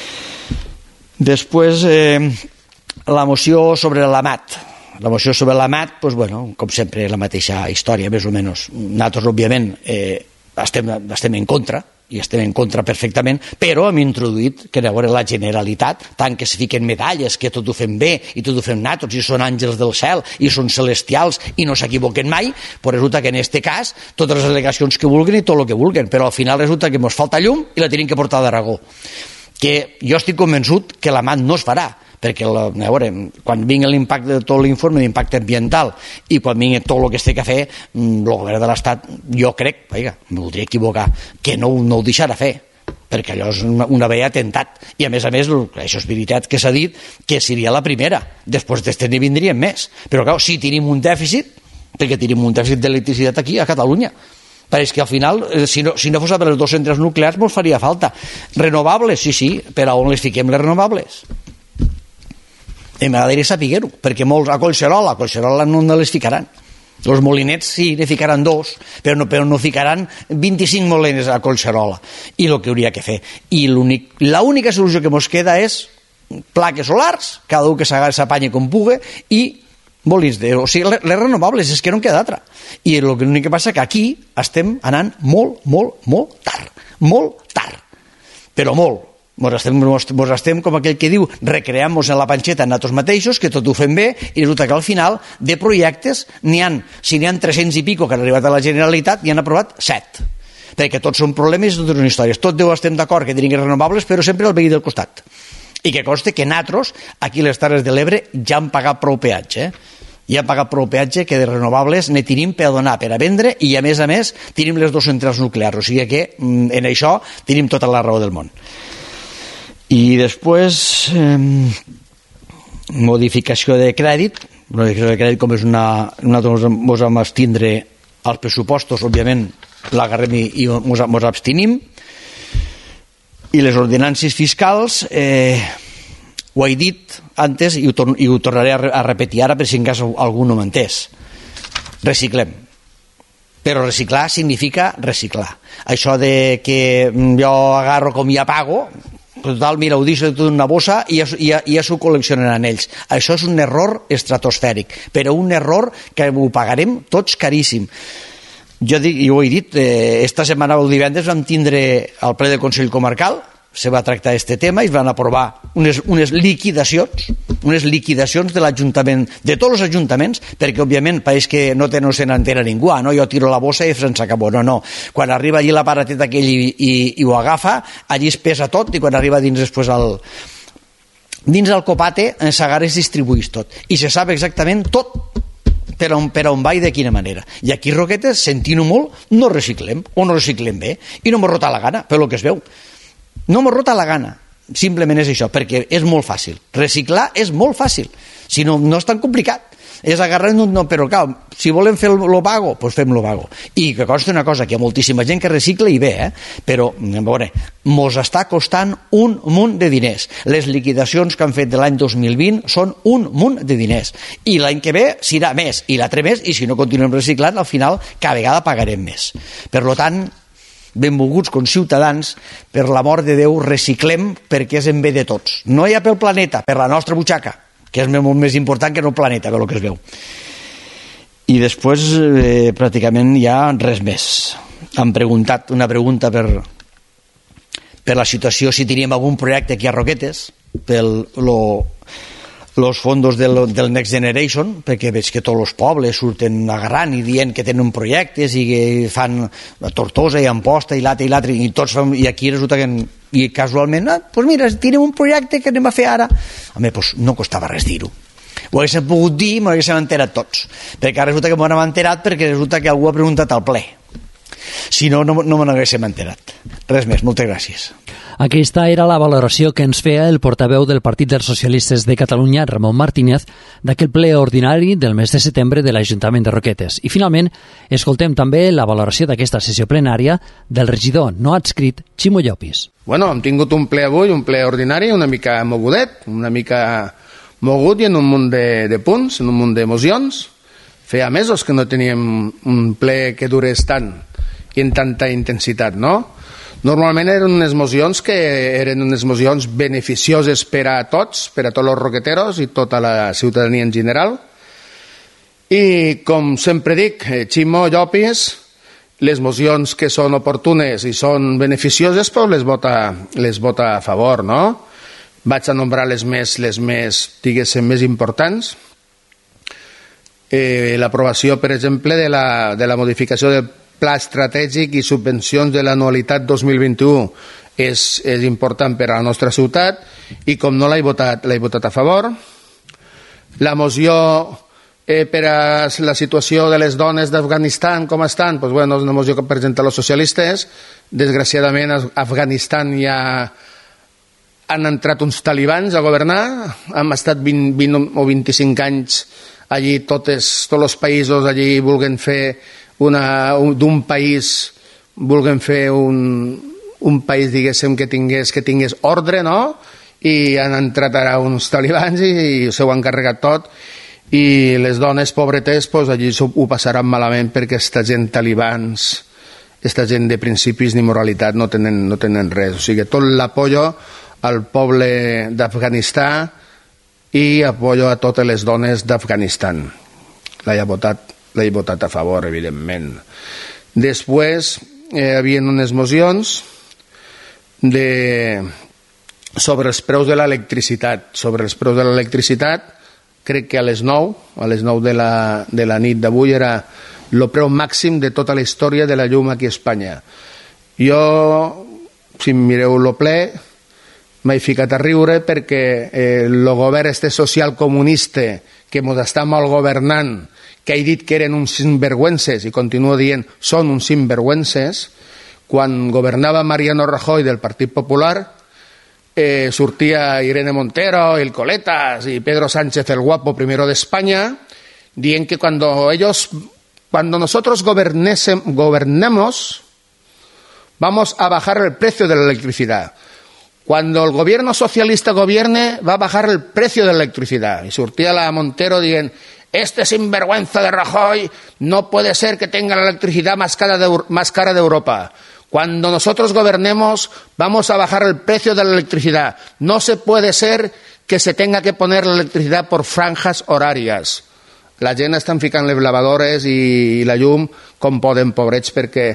Després eh, la moció sobre l'Amat la moció sobre l'Amat, doncs, bueno, com sempre la mateixa història més o menys. Nosaltres òbviament eh, estem, estem en contra i estem en contra perfectament, però hem introduït que a veure la Generalitat, tant que es fiquen medalles, que tot ho fem bé i tot ho fem natos, i són àngels del cel i són celestials i no s'equivoquen mai, però resulta que en aquest cas totes les delegacions que vulguin i tot el que vulguin, però al final resulta que ens falta llum i la tenim que portar d'Aragó, que jo estic convençut que l'Amat no es farà, perquè la, a veure, quan vingui l'impacte de tot l'informe d'impacte ambiental i quan vingui tot el que es té que fer, el govern de l'Estat, jo crec, vaja, em voldria equivocar, que no, no ho deixarà fer, perquè allò és una, una vella atemptat, i a més a més això és veritat que s'ha dit que seria la primera, després d'este n'hi vindrien més, però clar, si tenim un dèficit, perquè tenim un dèficit d'electricitat aquí a Catalunya, perquè que al final, si no, si no fos per les dues centrals nuclears mos faria falta. Renovables, sí, sí, per a on les fiquem les renovables? I m'agradaria saber-ho, perquè molts a Collserola, a Collserola no, no les ficaran. Els molinets sí, ne ficaran dos, però no, però no ficaran vint-i-cinc molins a Collserola. I el que hauria que fer. I l'única solució que ens queda és plaques solars, cada un que s'apanya com pugui, i molins de... O sigui, les renovables, és que no en queda altra. I l'únic que passa que aquí estem anant molt, molt, molt tard. Molt tard. Però molt. Mos estem, mos, mos estem, com aquell que diu, recreant-nos en la panxeta en nosaltres mateixos, que tot ho fem bé, i resulta que al final de projectes n'hi ha, si n'hi ha tres-cents i pico que han arribat a la Generalitat, n'hi han aprovat set, perquè tots són problemes i totes són històries. Tot deu estem d'acord que tinguin renovables, però sempre al veí del costat. I que conste que nosaltres, aquí a les Terres de l'Ebre, ja hem pagat prou peatge, eh? Ja hem pagat prou peatge que de renovables ne tenim per a donar, per a vendre, i a més a més tenim les dues centrals nuclears, o sigui que en això tenim tota la raó del món. I després eh, modificació de crèdit, modificació de crèdit com és una, nosaltres ens vam abstindre als pressupostos, òbviament l'agarrem i, i ens, ens abstenim, i les ordenances fiscals eh, ho he dit antes i ho, tor i ho tornaré a, a repetir ara per si en cas algú no m'entès. Reciclem, però reciclar significa reciclar. Això de que jo agarro com ja pago, total, mira, ho deixo tot una bossa i ja, ja, ja s'ho col·leccionaran ells. Això és un error estratosfèric, però un error que ho pagarem tots caríssim. Jo dic, i ho he dit, eh, esta setmana o divendres vam tindre al ple del Consell Comarcal se va tractar aquest tema i es van aprovar unes, unes liquidacions unes liquidacions de l'Ajuntament, de tots els ajuntaments, perquè òbviament pareix que no, te, no se n'entera ningú, no? Jo tiro la bossa i se'ns acabó, no, no, quan arriba allí l'aparatet aquell i, i, i ho agafa, allí es pesa tot i quan arriba dins després al dins del copate s'agarra i es distribueix tot i se sap exactament tot per on, per on va i de quina manera. I aquí Roquetes, sentint-ho molt, no reciclem o no reciclem bé i no m'ho rota la gana, per lo que es veu. No m'ho rota la gana, simplement és això, perquè és molt fàcil. Reciclar és molt fàcil, si no, no és tan complicat. És agarrar, no, no, però clar, si volem fer lo vago, doncs fem lo vago. I que consta una cosa, que hi ha moltíssima gent que recicla i bé, eh? Però, a veure, mos està costant un munt de diners. Les liquidacions que han fet de l'any dos mil vint són un munt de diners. I l'any que ve serà més, i l'altre més, i si no continuem reciclant, al final cada vegada pagarem més. Per tant, benvolguts conciutadans, per l'amor de Déu, reciclem perquè és en bé de tots. No ja pel planeta, per la nostra butxaca, que és molt més important que no el planeta, pel que es veu. I després, eh, pràcticament, ja res més. Han preguntat una pregunta per, per la situació, si teníem algun projecte aquí a Roquetes, pel lo, los fondos del, del Next Generation, perquè veig que tots els pobles surten agarrant i dient que tenen projectes i que fan a Tortosa i Amposta i l'altre i l'altre, i tots fan, i aquí resulta que i casualment, ah, doncs mira, tenim un projecte que anem a fer ara. Home, doncs no costava res dir-ho. Ho haguéssim pogut dir i m'ho haguéssim enterat tots, perquè resulta que m'ho hem enterat perquè resulta que algú ha preguntat al ple. Si no, no, no me n'haguéssim enterat. Res més, moltes gràcies. Aquesta era la valoració que ens feia el portaveu del Partit dels Socialistes de Catalunya, Ramon Martínez, d'aquell ple ordinari del mes de setembre de l'Ajuntament de Roquetes. I finalment, escoltem també la valoració d'aquesta sessió plenària del regidor no adscrit Ximo Llopis. Bueno, hem tingut un ple avui, un ple ordinari, una mica mogudet, una mica mogut i en un munt de, de punts, en un munt d'emocions. Feia mesos que no teníem un ple que durés tant i en tanta intensitat, no? Normalment eren unes mocions que eren unes mocions beneficioses per a tots, per a tots els roqueteros i tota la ciutadania en general. I, com sempre dic, Ximo Llopis, les mocions que són oportunes i són beneficioses, doncs les vota, les vota a favor, no? Vaig a nombrar les més, les més, diguéssim, més importants. Eh, l'aprovació, per exemple, de la, de la modificació del Pla estratègic i subvencions de l'anualitat dos mil vint-i-u és, és important per a la nostra ciutat i com no l'he votat, l'he votat a favor. La moció eh, per a la situació de les dones d'Afganistan, com estan? Pues bueno, és una moció que presenten els socialistes. Desgraciadament a Afganistan ja han entrat uns talibans a governar, han estat vint, vint o vint-i-cinc anys allí, totes, tots els països allí vulguen fer Una, d'un país vulguem fer un, un país, diguéssim, que tingués, que tingués ordre, no? I han entrat ara uns talibans i, i s'ho han carregat tot i les dones pobretes pues, allí ho passaran malament perquè aquesta gent talibans, aquesta gent de principis ni moralitat no tenen, no tenen res. O sigui, tot l'apollo al poble d'Afganistan i apollo a totes les dones d'Afganistan. L'he votat l'he votat a favor, evidentment. Després eh, hi havia unes mocions de... sobre els preus de l'electricitat. Sobre els preus de l'electricitat, crec que a les nou, a les nou de la, de la nit d'avui era el preu màxim de tota la història de la llum aquí a Espanya. Jo, si mireu el ple, m'he ficat a riure perquè eh, el govern este social comunista que ens està mal governant, que he dit que eren uns sinvergüences i continuo dient són uns sinvergüences, quan governava Mariano Rajoy del Partit Popular eh, sortia Irene Montero, el Coletas y Pedro Sánchez el Guapo primero de España dient que cuando ellos cuando nosotros gobernemos vamos a bajar el precio de la electricidad. Cuando el gobierno socialista gobierne va a bajar el precio de la electricidad. Y sortia la Montero dient este sinvergüenza de Rajoy no puede ser que tenga la electricidad más cara de, más cara de Europa. Cuando nosotros gobernemos vamos a bajar el precio de la electricidad. No se puede ser que se tenga que poner la electricidad por franjas horàries. La gent estan ficant les lavadores i la llum com poden, pobrets, perquè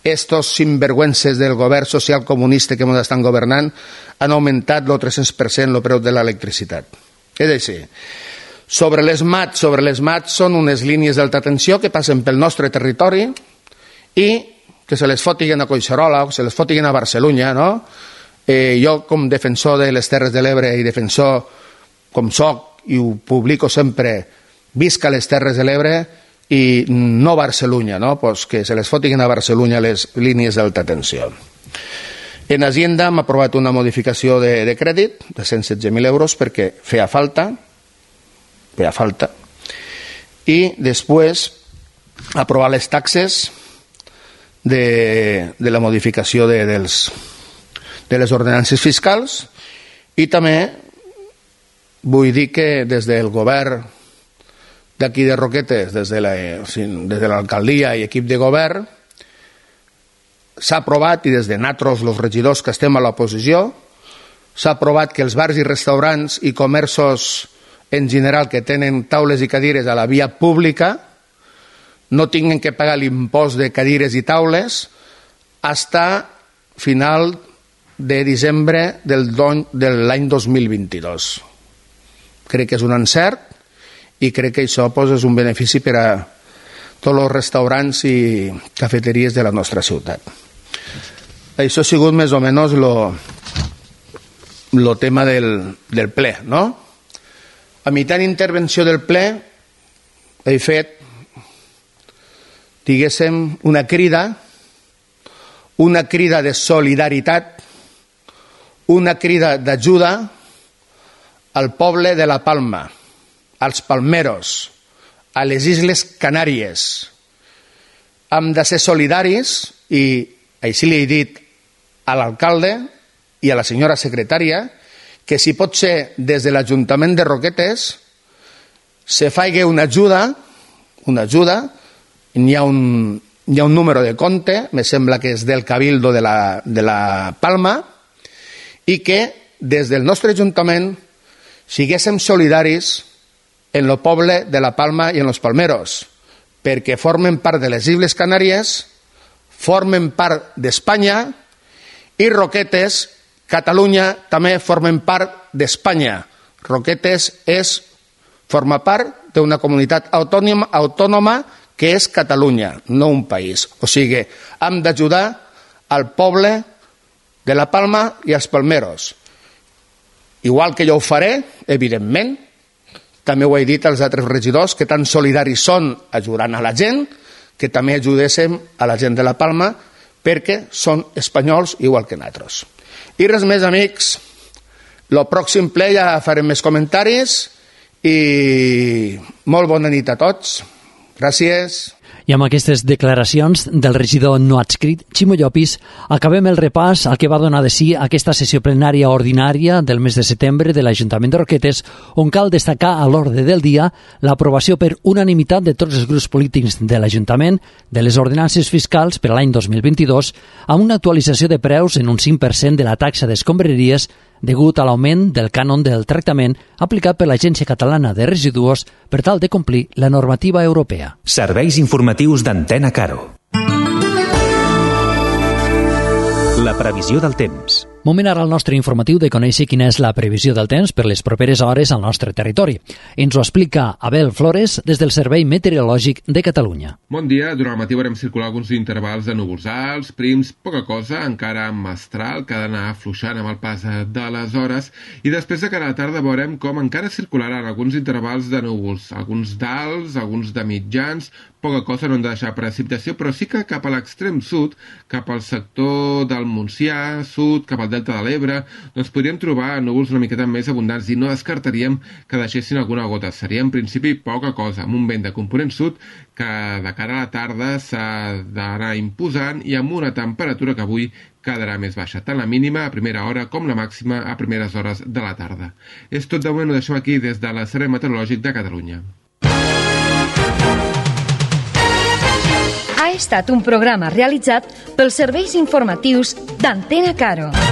estos sinvergüences del govern social comunista que ens estan governant han augmentat el tres-cents per cent el preu de l'electricitat. És a dir, sobre les M A T, sobre les M A T són unes línies d'alta tensió que passen pel nostre territori i que se les fotiguen a Collserola o se les fotiguen a Barcelona, no? Eh, jo, com defensor de les Terres de l'Ebre i defensor, com soc, i ho publico sempre, visca les Terres de l'Ebre i no Barcelona, no? Pues que se les fotiguen a Barcelona les línies d'alta tensió. En Hacienda hem aprovat una modificació de, de crèdit de cent setze mil euros perquè feia falta, feia falta, i després aprovar les taxes de, de la modificació de, dels, de les ordenances fiscals, i també vull dir que des del govern d'aquí de Roquetes, des de la, des de l'alcaldia i equip de govern, s'ha aprovat, i des de nosaltres, els regidors que estem a l'oposició, s'ha aprovat que els bars i restaurants i comerços en general que tenen taules i cadires a la via pública no tinguin que pagar l'impost de cadires i taules fins a final de desembre del de l'any dos mil vint-i-dos. Crec que és un encert i crec que això pues, és un benefici per a tots els restaurants i cafeteries de la nostra ciutat. Això ha sigut més o menys el tema del, del ple, no? A mitjà d'intervenció del ple he fet, diguéssim, una crida, una crida de solidaritat, una crida d'ajuda al poble de la Palma, als palmeros, a les Isles Canàries. Hem de ser solidaris i així li he dit a l'alcalde i a la senyora secretària que si pot ser des de l'Ajuntament de Roquetes se faci una ajuda, una ajuda, n'hi ha un, hi ha un número de compte, me sembla que és del Cabildo de la, de la Palma, i que des del nostre Ajuntament siguéssim solidaris en el poble de la Palma i en els palmeros, perquè formen part de les Illes Canàries, formen part d'Espanya i Roquetes, Catalunya, també formen part d'Espanya. Roquetes és, forma part d'una comunitat autònoma, autònoma que és Catalunya, no un país. O sigui, hem d'ajudar al poble de la Palma i als palmeros. Igual que jo ho faré, evidentment, també ho he dit als altres regidors que tan solidaris són ajudant a la gent, que també ajudéssim a la gent de la Palma perquè són espanyols igual que nosaltres. I res més, amics, el pròxim ple ja farem més comentaris i molt bona nit a tots. Gràcies. I amb aquestes declaracions del regidor no adscrit, Ximo Llopis, acabem el repàs al que va donar de si aquesta sessió plenària ordinària del mes de setembre de l'Ajuntament de Roquetes, on cal destacar a l'ordre del dia l'aprovació per unanimitat de tots els grups polítics de l'Ajuntament de les ordenances fiscals per a l'any dos mil vint-i-dos, amb una actualització de preus en un cinc per cent de la taxa d'escombraries degut a l'augment del cànon del tractament aplicat per l'Agència Catalana de Residus per tal de complir la normativa europea. Serveis informatius d'Antena Caro. La previsió del temps. Moment ara al nostre informatiu de conèixer quina és la previsió del temps per les properes hores al nostre territori. Ens ho explica Abel Flores des del Servei Meteorològic de Catalunya. Bon dia. Durant el matí veurem circular alguns intervals de núvols alts, prims, poca cosa, encara amb mestral, que ha d'anar afluixant amb el pas de les hores, i després de cara a la tarda veurem com encara circularan alguns intervals de núvols, alguns d'alts, alguns de mitjans, poca cosa, no hem de deixar precipitació, però sí que cap a l'extrem sud, cap al sector del Montsià, sud, cap al Delta de l'Ebre, doncs podríem trobar núvols una miqueta més abundants i no descartaríem que deixessin alguna gota. Seria en principi poca cosa, amb un vent de component sud que de cara a la tarda s'ha d'anar imposant i amb una temperatura que avui quedarà més baixa, tant la mínima a primera hora com la màxima a primeres hores de la tarda. És tot de moment, ho deixem aquí des de la Servei Meteorològic de Catalunya. Ha estat un programa realitzat pels serveis informatius d'Antena Caro.